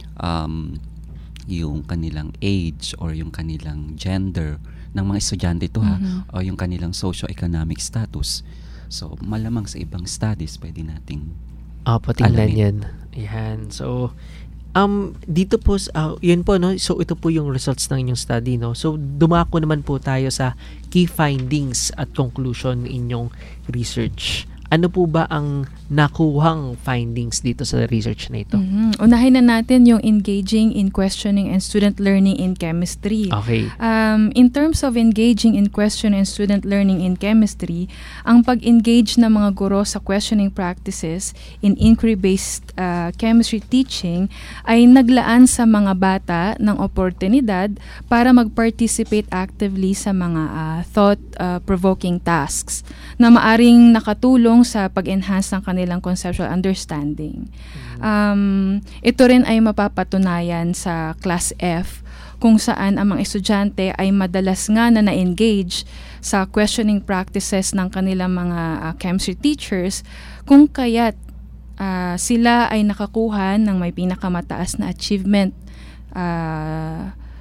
um, yung kanilang age or yung kanilang gender ng mga estudyante ito ha, Mhm. o yung kanilang socio-economic status. So, malamang sa ibang studies, pwede nating Opo, tingnan alamin. yan. Ayan. So, um, dito po, uh, yun po, no? So, ito po yung results ng inyong study, no? So, dumako naman po tayo sa key findings at conclusion ng inyong research. Ano po ba ang nakuhang findings dito sa research na ito? Mhm. Unahin na natin yung engaging in questioning and student learning in chemistry. Okay. Um, in terms of engaging in questioning and student learning in chemistry, ang pag-engage ng mga guro sa questioning practices in inquiry-based uh, chemistry teaching ay naglaan sa mga bata ng oportunidad para mag-participate actively sa mga uh, thought-provoking tasks na maaring nakatulong sa pag-enhance ng kanilang conceptual understanding. Um, ito rin ay mapapatunayan sa Class F kung saan ang mga estudyante ay madalas nga na na-engage sa questioning practices ng kanilang mga uh, chemistry teachers kung kaya't uh, sila ay nakakuha ng may pinakamataas na achievement uh,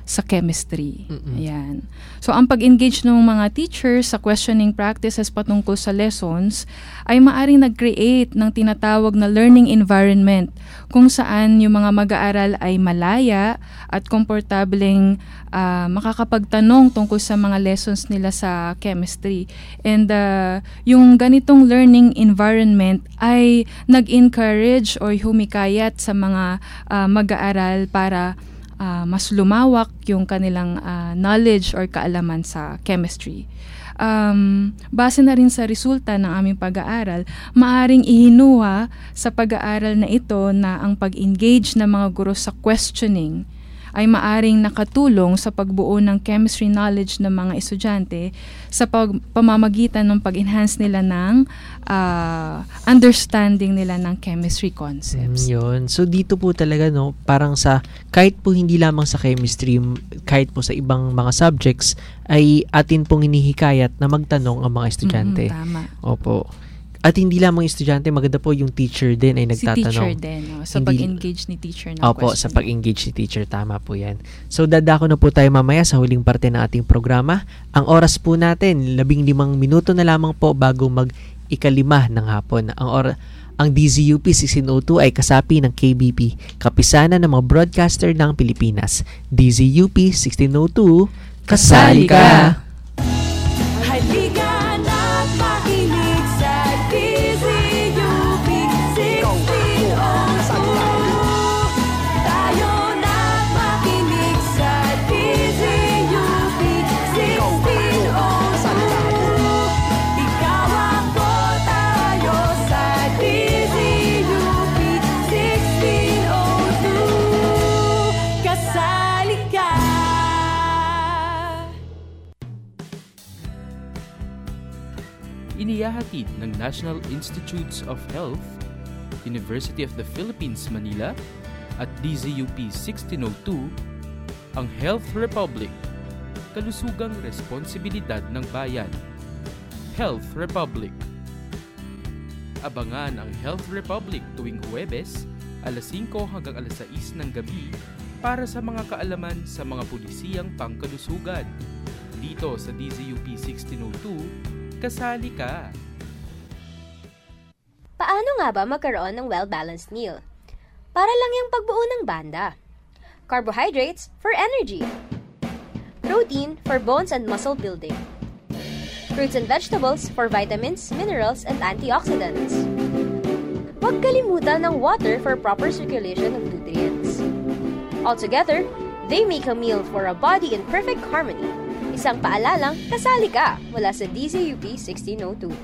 sa chemistry. Mm-mm. Ayan. So, ang pag-engage ng mga teachers sa questioning practices patungkol sa lessons ay maaring nag-create ng tinatawag na learning environment kung saan yung mga mag-aaral ay malaya at komportableng uh, makakapagtanong tungkol sa mga lessons nila sa chemistry. And uh, yung ganitong learning environment ay nag-encourage or humikayat sa mga uh, mag-aaral para Uh, mas lumawak yung kanilang uh, knowledge or kaalaman sa chemistry. Um, base na rin sa resulta ng aming pag-aaral, maaring ihinuha sa pag-aaral na ito na ang pag-engage ng mga guro sa questioning ay maaring nakatulong sa pagbuo ng chemistry knowledge ng mga estudyante sa pag- pamamagitan ng pag-enhance nila ng uh, understanding nila ng chemistry concepts. Mm, yun. So dito po talaga, no, parang sa, kahit po hindi lamang sa chemistry, kahit po sa ibang mga subjects, ay atin pong hinihikayat na magtanong ang mga estudyante. Mm-hmm, tama. Opo. At hindi lamang estudyante, maganda po yung teacher din ay nagtatanong. Si teacher din, no? Sa Hindi, pag-engage ni teacher ng opo, question. sa pag-engage ni teacher, tama po yan. So dadako na po tayo mamaya sa huling parte ng ating programa. Ang oras po natin, labing limang minuto na lamang po bago mag-ikalima ng hapon. Ang or ang D Z U P sixteen oh two ay kasapi ng K B P, kapisanan ng mga broadcaster ng Pilipinas. D Z U P sixteen oh two, kasali ka! Halika na't makinig sa D Z U P sixteen oh two. Tayo na't makinig sa D Z U P sixteen oh two. Ikaw ako, tayo sa D Z U P sixteen oh two. Kasali ka! Inihahatid ng National Institutes of Health, University of the Philippines, Manila at D Z U P sixteen oh two, ang Health Republic, kalusugang responsibilidad ng bayan. Health Republic. Abangan ang Health Republic tuwing Huwebes, alas singko hanggang alas sais ng gabi para sa mga kaalaman sa mga pulisiyang pangkalusugan. Dito sa D Z U P sixteen oh two, kasali ka! Paano nga ba magkaroon ng well-balanced meal? Para lang yung pagbuo ng banda. Carbohydrates for energy. Protein for bones and muscle building. Fruits and vegetables for vitamins, minerals, and antioxidants. Huwag kalimutan ng water for proper circulation of nutrients. Altogether, they make a meal for a body in perfect harmony. Isang paalalang kasali ka mula sa D Z U P sixteen oh two.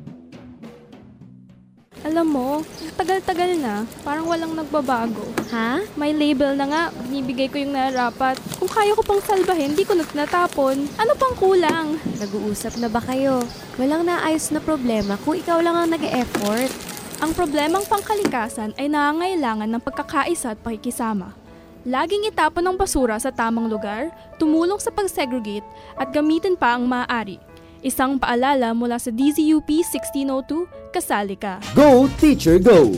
Alam mo, tagal-tagal na, parang walang nagbabago. Ha? May label na nga, binibigay ko yung nararapat. Kung kaya ko pang salbahin, di ko na tinatapon. Ano pang kulang? Nag-uusap na ba kayo? Walang naayos na problema kung ikaw lang ang nag-e-effort. Ang problemang pangkalikasan ay nangangailangan ng pagkakaisa at pakikisama. Laging itapon ang basura sa tamang lugar, tumulong sa pag-segregate, at gamitin pa ang maaari. Isang paalala mula sa D Z U P sixteen oh two, kasali ka. Go, Teacher, Go!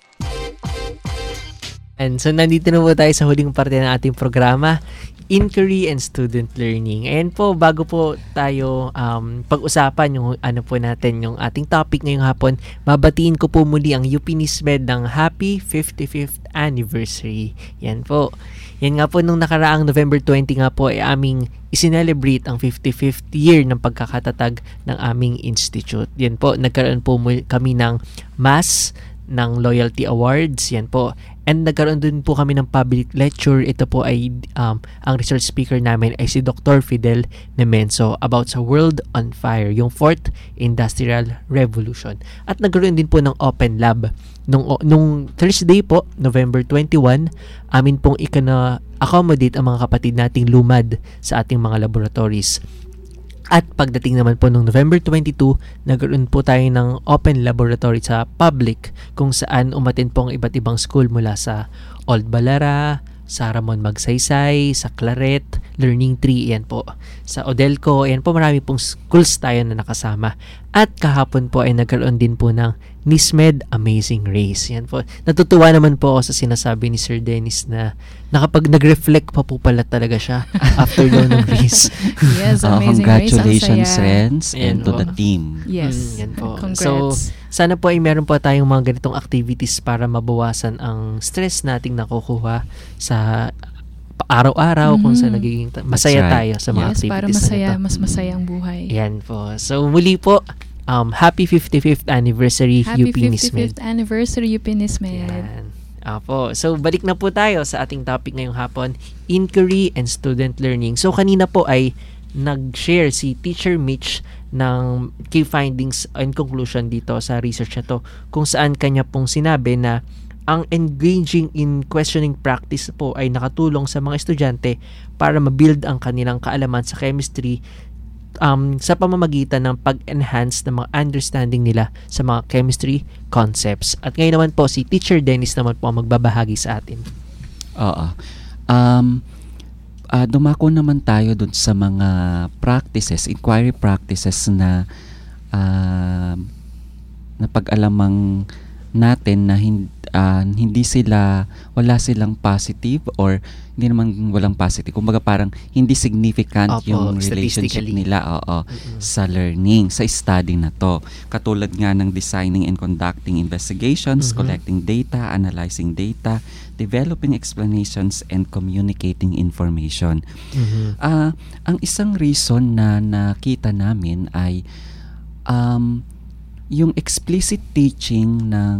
And so nandito na po tayo sa huling parte ng ating programa, Inquiry and Student Learning. Ayan po, bago po tayo um, pag-usapan yung ano po natin, yung ating topic ngayong hapon, babatiin ko po muli ang U P Nismed ng Happy fifty-fifth Anniversary. Yan po. Yan nga po, nung nakaraang November twentieth nga po ay aming isinelebrate ang fifty-fifth year ng pagkakatatag ng aming institute. Yan po, nagkaroon po kami ng mass, ng loyalty awards, yan po. And nagkaroon din po kami ng public lecture. Ito po ay, um, ang research speaker namin ay si Doctor Fidel Nemenso about sa World on Fire, yung fourth Industrial Revolution. At nagkaroon din po ng open lab. Nung, nung Thursday po, November twenty-first, amin pong ikana-accommodate ang mga kapatid nating lumad sa ating mga laboratories. At pagdating naman po noong November twenty-second, nagkaroon po tayo ng open laboratory sa public kung saan umatin po ang iba't ibang school mula sa Old Balara, sa Ramon Magsaysay, sa Claret, Learning Tree, yan po. Sa Odelco, yan po, marami pong schools tayo na nakasama. At kahapon po ay nagkaroon din po ng NISMED Amazing Race. Yan po. Natutuwa naman po ako sa sinasabi ni Sir Dennis na nakapag nag-reflect pa po pala talaga siya after daw ng race. Yes, Oh, amazing congratulations, race. Ang saya. friends, Ayan and to po. the team. Yes. Mm, yan po. Congrats. So, sana po ay meron po tayong mga ganitong activities para mabawasan ang stress nating nakukuha sa araw-araw kung sa Mhm. nagiging ta- masaya That's right. tayo sa mga Yes, activities para na masaya, ito. mas masaya ang buhay. Yan po. So, muli po, um, happy fifty-fifth anniversary Happy U P NISMED. fifty-fifth anniversary U P NISMED. Yan. Apo. So, balik na po tayo sa ating topic ngayong hapon, inquiry and student learning. So, kanina po ay nag-share si Teacher Mitch ng key findings and conclusion dito sa research na to, kung saan kanya pong sinabi na ang engaging in questioning practice po ay nakatulong sa mga estudyante para mabuild ang kanilang kaalaman sa chemistry um, sa pamamagitan ng pag-enhance ng mga understanding nila sa mga chemistry concepts. At ngayon naman po, si Teacher Dennis naman po ang magbabahagi sa atin. Oo. Um, uh, dumako naman tayo dun sa mga practices, inquiry practices na uh, na pag-alamang natin na hindi, uh, hindi sila, wala silang positive or hindi naman walang positive. Kumbaga parang hindi significant Opo, yung relationship statistically. nila oo, sa learning, sa study na to. Katulad nga ng designing and conducting investigations, Mhm. collecting data, analyzing data, developing explanations, and communicating information. Mhm. Ah, ang isang reason na nakita namin ay um, yung explicit teaching ng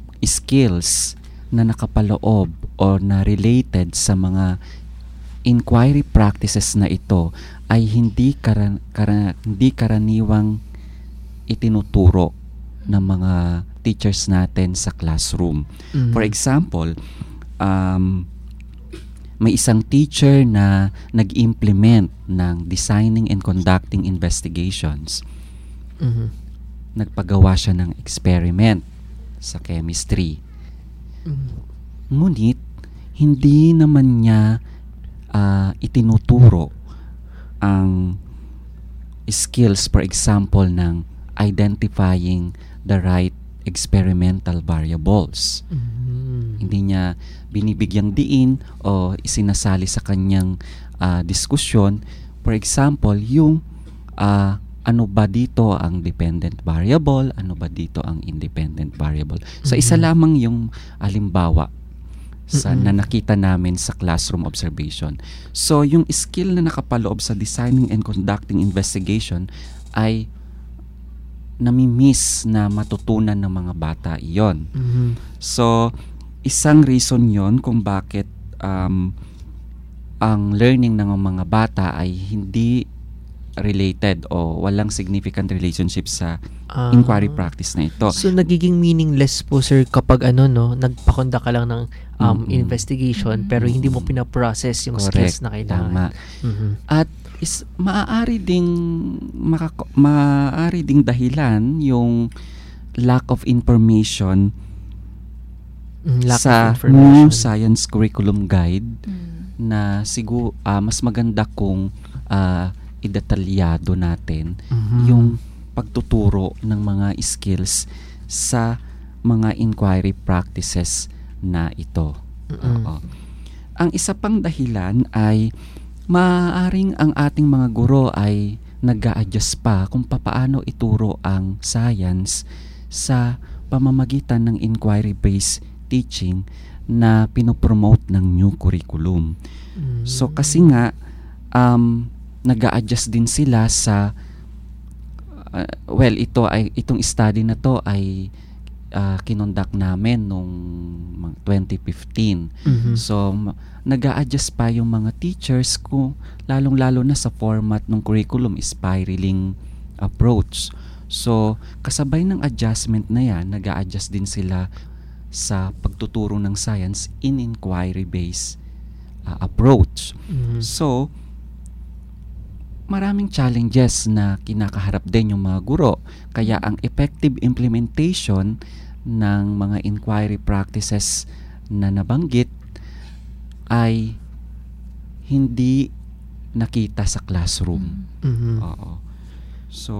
skills na nakapaloob o na related sa mga inquiry practices na ito ay hindi karan, karan, hindi karaniwang itinuturo ng mga teachers natin sa classroom. Mhm. For example, um, may isang teacher na nag-implement ng designing and conducting investigations. Mhm. Nagpagawa siya ng experiment sa chemistry. Mhm. Ngunit, hindi naman niya uh, itinuturo ang skills, for example, ng identifying the right experimental variables. Mhm. Hindi niya binibigyang diin o isinasali sa kanyang uh, diskusyon. For example, yung uh, ano ba dito ang dependent variable, ano ba dito ang independent variable. So, isa Mhm. lamang yung halimbawa sa Mm-mm. na nakita namin sa classroom observation. So, yung skill na nakapaloob sa designing and conducting investigation ay nami-miss na matutunan ng mga bata iyon. Mhm. So, isang reason yon kung bakit um, ang learning ng mga bata ay hindi related o walang significant relationship sa Ah. inquiry practice na ito. So, nagiging meaningless po, sir, kapag ano, no, nagpakonda ka lang ng um, Mm-mm. investigation pero hindi mo pinaprocess yung skills Correct. na kailangan. Tama. Mhm. At is maaari ding makako- maaari ding dahilan yung lack of information Mm, lack sa of information. new science curriculum guide na siguro mas maganda kung ah, idetalyado natin Mhm. yung pagtuturo ng mga skills sa mga inquiry practices na ito. Mm-mm. Oo. Ang isa pang dahilan ay maaaring ang ating mga guro ay nag-a-adjust pa kung papaano ituro ang science sa pamamagitan ng inquiry-based teaching na pinopromote ng new curriculum. Mm. So kasi nga um, nag-a-adjust din sila sa uh, well ito ay itong study na to ay uh, kinondak namin nung twenty fifteen. Mhm. So ma- nag-a-adjust pa yung mga teachers kung lalong-lalo na sa format ng curriculum, spiraling approach. So kasabay ng adjustment na yan, nag-a-adjust din sila sa pagtuturo ng science in inquiry-based uh, approach. Mhm. So maraming challenges na kinakaharap din yung mga guro. Kaya ang effective implementation ng mga inquiry practices na nabanggit ay hindi nakita sa classroom. Mhm. Oo. So,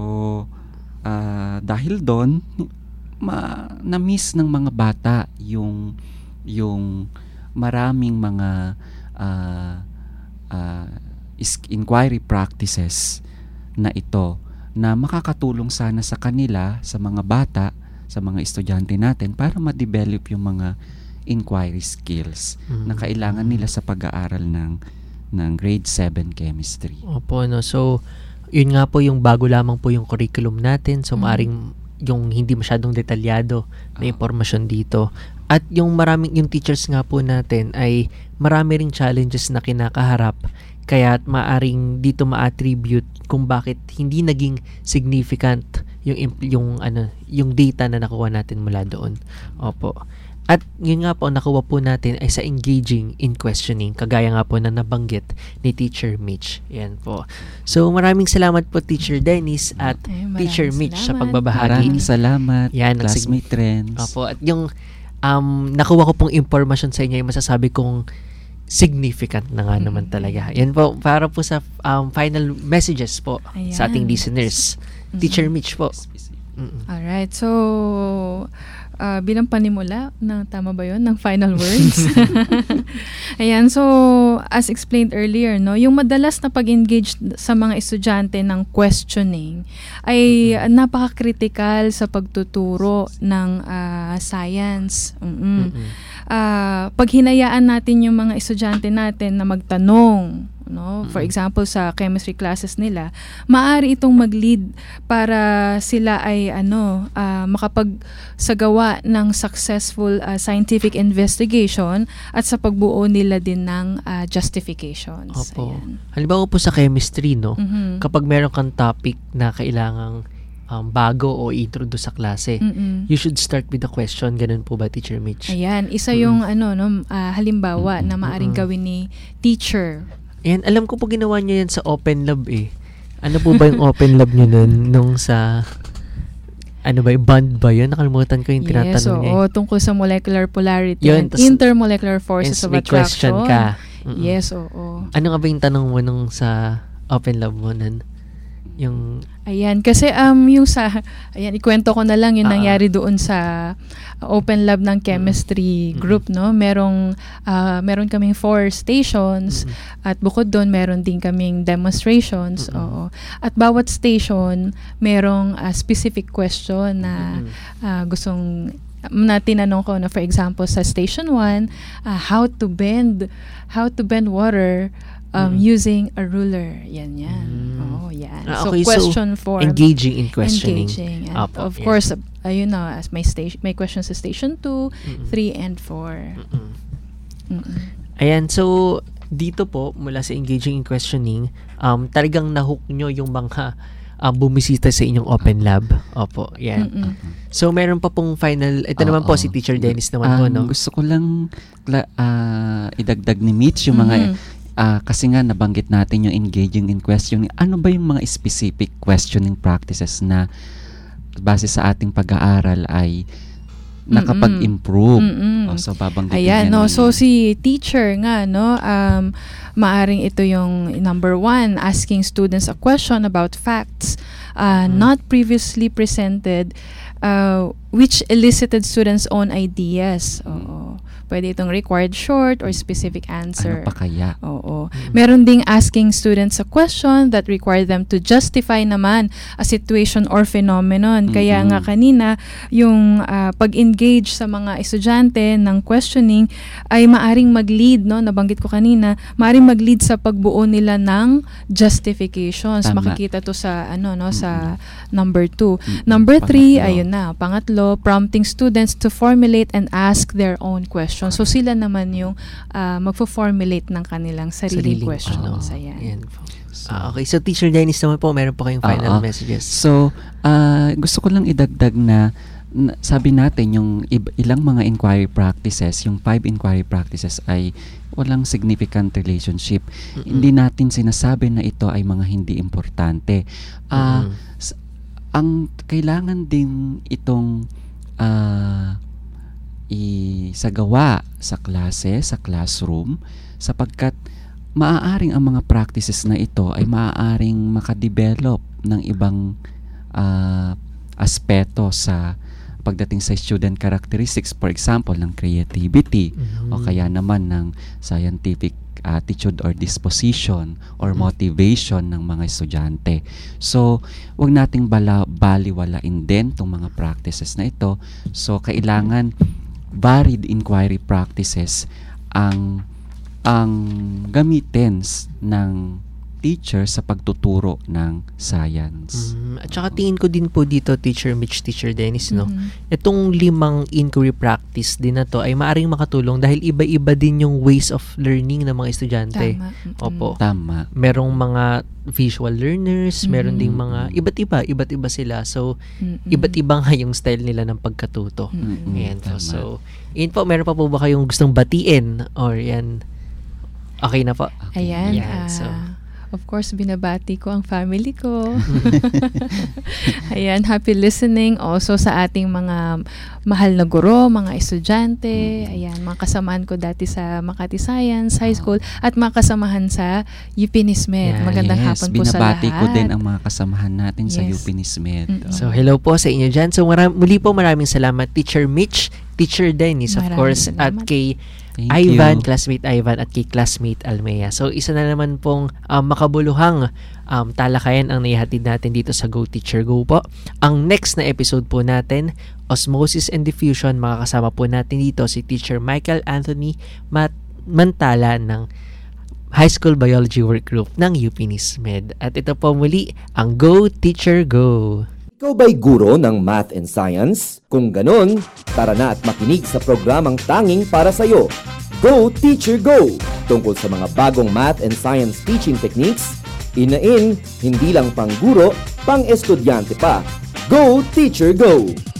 ah, dahil doon, ma- na-miss ng mga bata yung yung maraming mga ah, ah, is- inquiry practices na ito na makakatulong sana sa kanila, sa mga bata, sa mga estudyante natin para ma-develop yung mga inquiry skills Mm. na kailangan nila sa pag-aaral ng ng grade seven chemistry. Opo, no. So, yun nga po yung bago lamang po yung curriculum natin. So, Mm. maaring yung hindi masyadong detalyado na impormasyon dito. At yung maraming, yung teachers nga po natin ay marami ring challenges na kinakaharap. Kaya maaring dito ma-attribute kung bakit hindi naging significant yung imp- yung ano, yung data na nakuha natin mula doon. Opo. At yun nga po, nakuha po natin ay sa engaging in questioning, kagaya nga po na nabanggit ni Teacher Mitch. Yan po. So, maraming salamat po Teacher Dennis at Ay, maraming Teacher Mitch sa salamat. pagbabahagi. Maraming salamat, Yan, ang sig- classmate friends. Opo. At yung um, nakuha ko pong impormasyon sa inyo, yung masasabi kong significant na nga naman talaga. Yan po, para po sa um, final messages po sa ating Ayan. listeners. Mhm. Teacher Mitch po. Mm-mm. Alright, so uh, bilang panimula, na, tama ba yun, ng final words? Ayan, so as explained earlier, no, yung madalas na pag-engage sa mga estudyante ng questioning ay uh, napaka-critical sa pagtuturo ng uh, science. Mm-mm. Uh, pag hinayaan natin yung mga estudyante natin na magtanong, no, for example sa chemistry classes nila, maaari itong mag-lead para sila ay ano uh, makapagsagawa ng successful uh, scientific investigation at sa pagbuo nila din ng uh, justifications. Opo. Ayan. Halimbawa po sa chemistry, no, Mhm. kapag meron kang topic na kailangang um, bago o introduce sa klase, Mm-mm. you should start with the question. Ganun po ba, Teacher Mitch? Ayan, isa yung ano no uh, halimbawa na maaring gawin ni teacher. Ayan, alam ko po ginawa niyo yan sa Open Lab eh. Ano po ba yung Open Lab niyo nun nung sa ano ba, yung bond ba yun? Nakalimutan ko yung tinatanong Yes, niya. oo, tungkol sa molecular polarity Yun, and tas- intermolecular forces Yes, of may attraction. question ka. Mm-mm. Yes, oo. Ano nga ba yung tanong mo nung sa Open Lab mo nun? Yung Ayan, kasi um yung sa ayan ikwento ko na lang yung Ah. nangyari doon sa uh, Open Lab ng chemistry group, no. Merong uh, meron kaming four stations at bukod doon meron din kaming demonstrations. Oo. At bawat station merong uh, specific question na uh, gustong na tinanong ko na, for example sa station one, uh, how to bend how to bend water um, using a ruler. Yan yan. Oh, yan. Ah, So okay, so, question form. engaging in questioning. Engaging. And Apo, of yan. course, uh, you know, as my station, my questions sa station two, Mm-mm. three, and four. Mm-mm. Ayan, so dito po mula sa engaging in questioning, um, talagang nahook nyo yung mga uh, bumisita sa inyong Open Lab. Opo, yan. Mm-mm. So meron pa pong final, ito naman po si Teacher Dennis naman po, Um, no? Gusto ko lang kla- ah, idagdag ni Mitch yung mga Mhm. ah, kasi nga nabanggit natin yung engaging in questioning. Ano ba yung mga specific questioning practices na base sa ating pag-aaral ay nakapag-improve? Mm-mm. O, so babanggitin Ayan, niya no. na So yun. si teacher nga, no, um, maaring ito yung number one, asking students a question about facts uh, not previously presented, uh, which elicited students' own ideas. Oo. Pwede itong required short or specific answer. Ano pa kaya? Oo. Meron ding asking students a question that require them to justify naman a situation or phenomenon. Kaya Mm-mm. nga kanina, yung ah, pag-engage sa mga estudyante ng questioning ay maaring mag-lead, no? Nabanggit ko kanina, maaring mag-lead sa pagbuo nila ng justifications. Tama. Makikita to sa ano, no, sa number two. Mm-mm. Number three, Pangatlo. ayun na, pangatlo, prompting students to formulate and ask their own questions. So sila naman yung ah, magfo-formulate ng kanilang sariling, Sariling questions. ano. Ayan. Yan po. Ah, okay, so Teacher Dennis naman po, meron po kayong final Oo. messages. So, ah, gusto ko lang idagdag na, na sabi natin yung ib- ilang mga inquiry practices, yung five inquiry practices ay walang significant relationship. Mm-mm. Hindi natin sinasabi na ito ay mga hindi importante. Ah, Mm-mm. s- ang kailangan din itong ah, isagawa sa klase, sa classroom, sapagkat maaaring ang mga practices na ito ay maaaring makadevelop ng ibang uh, aspeto sa pagdating sa student characteristics, for example, ng creativity mm-hmm. o kaya naman ng scientific attitude or disposition or mm-hmm. motivation ng mga estudyante. So, wag nating bala, baliwalain din itong mga practices na ito. So, kailangan varied inquiry practices ang ang gamitin ng teacher sa pagtuturo ng science. Mm, at saka tingin ko din po dito, Teacher Mitch, Teacher Dennis, no? Mhm. Itong limang inquiry practice din na to ay maaring makatulong dahil iba-iba din yung ways of learning ng mga estudyante. Tama. Mm-mm. Opo. Tama. Merong mga visual learners, meron Mhm. ding mga iba't iba, iba't iba sila. So, Mm-mm. iba't iba nga yung style nila ng pagkatuto. Mm-mm. Ayan po. Tama. So, yun po, meron pa po ba kayong gustong batiin? Or yan, okay na po? Ayan. Yan, ah, so, of course, binabati ko ang family ko. Ayan, happy listening also sa ating mga mahal na guro, mga estudyante, ayan, mga kasamahan ko dati sa Makati Science High School at mga kasamahan sa U P Nismed. Yeah, Magandang yes, hapon po sa lahat. binabati ko din ang mga kasamahan natin sa Yes. U P Nismed. Mm-mm. So, hello po sa inyo dyan. So, maram- muli po maraming salamat, Teacher Mitch, Teacher Dennis, of Maraming course, at salamat. kay Thank Ivan, you. classmate Ivan, at kay classmate Almea. So, isa na naman pong um, makabuluhang um, talakayan ang naihatid natin dito sa Go Teacher Go po. Ang next na episode po natin, Osmosis and Diffusion, makakasama po natin dito si Teacher Michael Anthony Mat- Mantala ng High School Biology Work Group ng U P Nismed. At ito po muli ang Go Teacher Go. Ikaw ba'y guro ng math and science? Kung ganon, tara na at makinig sa programang tanging para sa'yo. Go Teacher Go! Tungkol sa mga bagong math and science teaching techniques, in-in, hindi lang pang guro, pang estudyante pa. Go Teacher Go!